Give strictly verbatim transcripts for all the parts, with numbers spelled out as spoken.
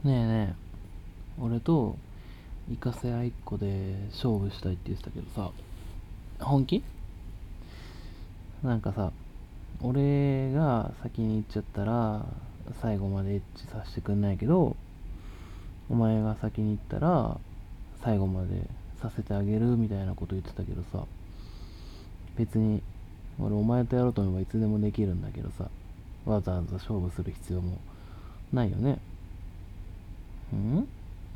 ねえねえ、俺とイカセアいっこで勝負したいって言ってたけどさ、本気？なんかさ、俺が先に行っちゃったら最後までエッチさせてくんないけど、お前が先に行ったら最後までさせてあげるみたいなこと言ってたけどさ、別に俺お前とやろうと思えばいつでもできるんだけどさ、わざわざ勝負する必要もないよね。ん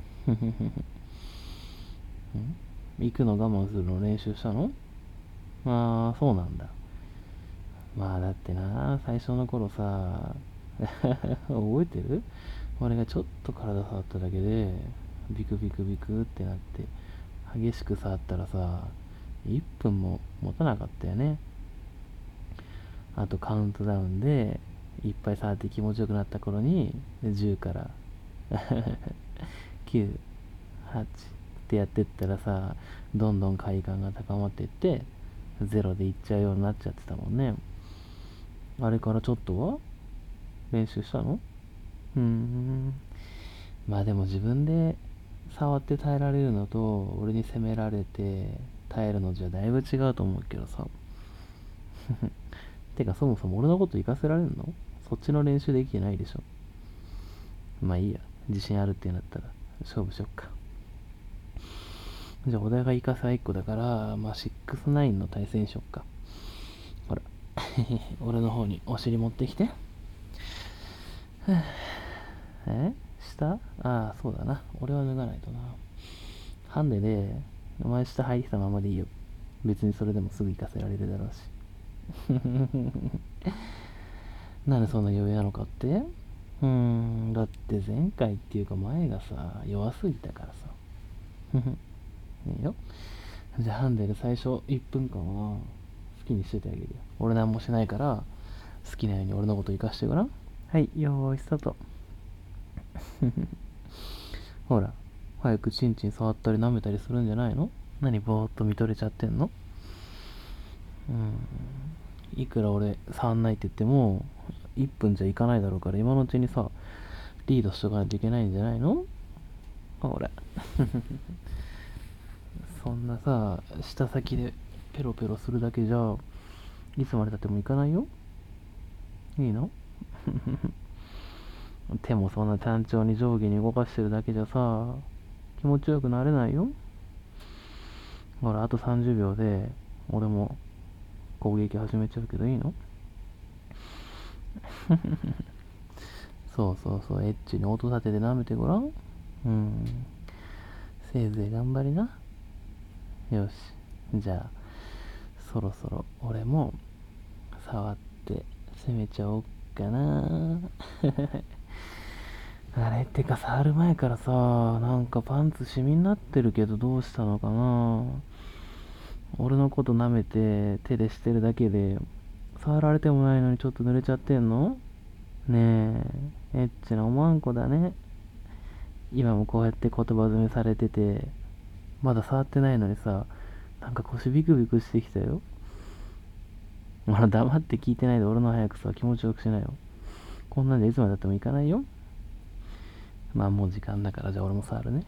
行くの我慢するの練習したの？ああ、そうなんだ。まあだってな、最初の頃さ、覚えてる？俺がちょっと体触っただけで、ビクビクビクってなって、激しく触ったらさ、いっぷんも持たなかったよね。あとカウントダウンで、いっぱい触って気持ちよくなった頃に、じゅうからきゅう、はちってやってったらさ、どんどん快感が高まっていって、ゼロでいっちゃうようになっちゃってたもんね。あれからちょっとは練習したの？うーん。まあでも自分で触って耐えられるのと、俺に責められて耐えるのじゃだいぶ違うと思うけどさ。てかそもそも俺のこと行かせられるの？そっちの練習できてないでしょ。まあいいや。自信あるってなったら勝負しよっか。じゃあお題がイカサいっこだから、まあろくじゅうきゅうの対戦しよっか。ほら。俺の方にお尻持ってきて。え下ああ、そうだな。俺は脱がないとな。ハンデで、お前下入ってたままでいいよ。別にそれでもすぐ行かせられるだろうし。なんでそんな余裕なのかって？うーん、だって前回っていうか前がさ、弱すぎたからさ。いいよ。じゃあハンデで最初いっぷんかんは好きにしててあげるよ。俺なんもしないから、好きなように俺のこと生かしてごらん。はい、よーい、スタート。ほら、早くチンチン触ったり舐めたりするんじゃないの？何ぼーっと見とれちゃってんの？うん。いくら俺触んないって言っても、いっぷんじゃいかないだろうから今のうちにさ、リードしとかないといけないんじゃないの？ほら。そんなさ、舌先でペロペロするだけじゃ、いつまでたってもいかないよ。いいの？手もそんな単調に上下に動かしてるだけじゃさ、気持ちよくなれないよ。ほら、あとさんじゅうびょうで、俺も攻撃始めちゃうけどいいの？そうそうそう、エッチに音立てて舐めてごらん。うん。せいぜい頑張りな。よし。じゃあ、そろそろ俺も触って攻めちゃおっかな。あれってか触る前からさ、なんかパンツシミになってるけどどうしたのかな。俺のこと舐めて手でしてるだけで、触られてもないのにちょっと濡れちゃってんの？ねえ、エッチなおまんこだね。今もこうやって言葉詰めされてて、まだ触ってないのにさ、なんか腰ビクビクしてきたよ。ほら、黙って聞いてないで俺の早くさ、気持ちよくしなよ。こんなんでいつまでたってもいかないよ。まあもう時間だからじゃあ俺も触るね。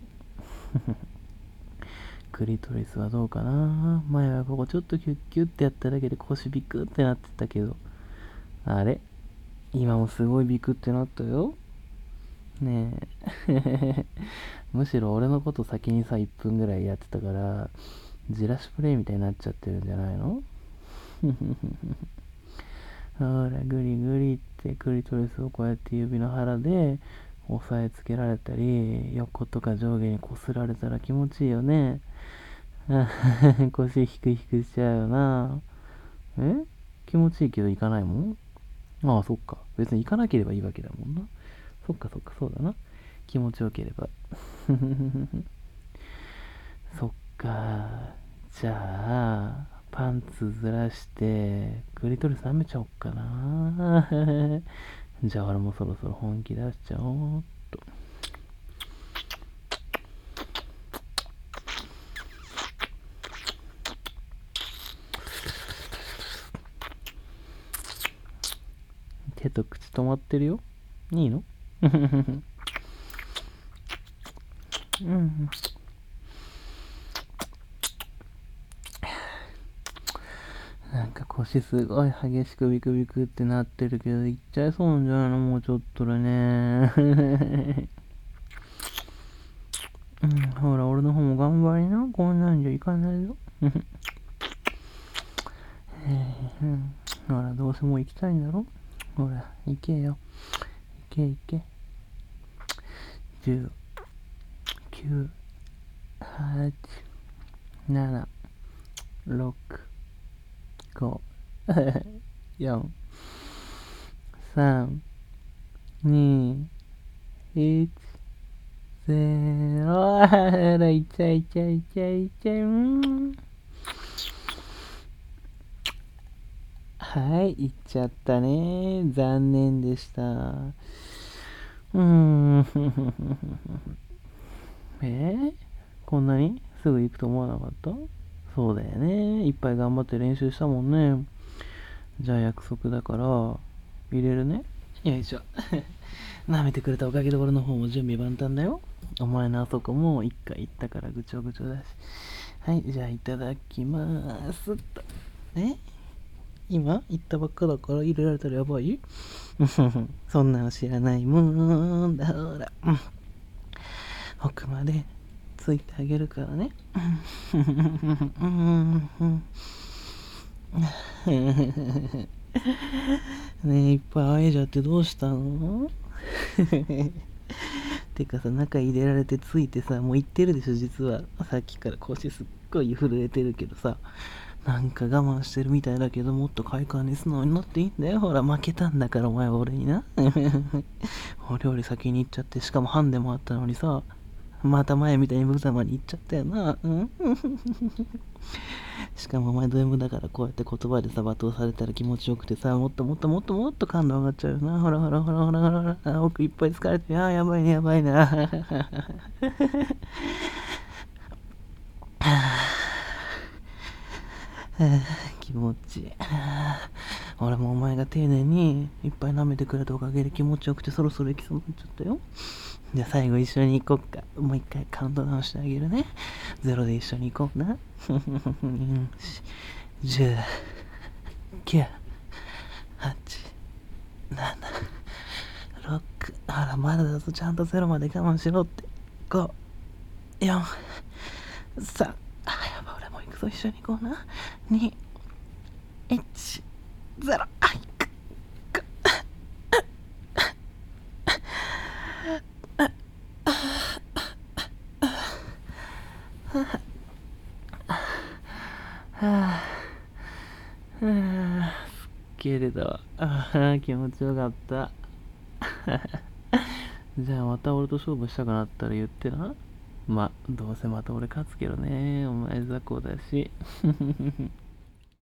クリトリスはどうかな。前はここちょっとキュッキュッってやっただけで腰ビクってなってたけど、あれ今もすごいビクってなったよ。ねえ。むしろ俺のこと先にさ、いっぷんぐらいやってたから、じらしプレイみたいになっちゃってるんじゃないの？ほら、グリグリってクリトリスをこうやって指の腹で押さえつけられたり、横とか上下にこすられたら気持ちいいよね。腰ヒクヒクしちゃうよな。え気持ちいいけど行かないもん？ああ、そっか。別に行かなければいいわけだもんな。そっかそっか、そうだな。気持ちよければ。そっか。じゃあ、パンツずらして、クリトリス舐めちゃおっかな。じゃあ俺もそろそろ本気出しちゃおうっと。手と口止まってるよ。いいの？ うん。なんか腰すごい激しくビクビクってなってるけど、いっちゃいそうなんじゃないの、もうちょっとでね。うん、ほら、俺の方も頑張りな。こんなんじゃいかないよ。うん、ほら、どうせもう行きたいんだろ。ほら、行けよ。行け行け。じゅう、きゅう、はち、なな、ろく、ご、よん、さん、に、いち、ゼロ。あら、いっちゃいっちゃいっちゃいっちゃい。うん。はい、行っちゃったね。残念でした。うーん。えー、こんなにすぐ行くと思わなかった？そうだよね。いっぱい頑張って練習したもんね。じゃあ約束だから、入れるね。よいしょ。舐めてくれたおかげで俺の方も準備万端だよ。お前のあそこも一回行ったからぐちょぐちょだし。はい、じゃあいただきまーすっと。え今行ったばっかだから入れられたらやばい。そんなの知らないもんだ。ほら。奥までついてあげるからね。ねえ、いっぱい会えちゃってどうしたの？てかさ、中入れられてついてさ、もう言ってるでしょ、実は。さっきから腰すっごい震えてるけどさ、なんか我慢してるみたいだけど、もっと快感に素直になっていいんだよ。ほら、負けたんだから、お前は俺にな。俺より先に行っちゃって、しかもハンデもあったのにさ、また前みたいに無様に言っちゃったよな。うん。しかもお前ド M だからこうやって言葉でさ罵倒されたら気持ちよくてさ、もっともっともっともっと感度上がっちゃうよな。ほらほらほらほらほらほら。奥いっぱい疲れて、あーやばいねやばいな。気持ちいい。俺もお前が丁寧にいっぱい舐めてくれたおかげで気持ちよくてそろそろ行きそうになっちゃったよ。じゃあ最後一緒に行こっか。もう一回カウントダウンしてあげるね。ゼロで一緒に行こうな。じゅう、きゅう、はち、なな、ろく、ほら、まだだぞ、ちゃんとゼロまで我慢しろって。ご、よん、さん、あ、やばい、俺も行くぞ、一緒に行こうな。に、いち、ゼロ、あ、行く。はぁ、はぁ、すっげれだ。ああ、気持ちよかった。じゃあまた俺と勝負したくなったら言ってな。ま、どうせまた俺勝つけどね。お前雑魚だし。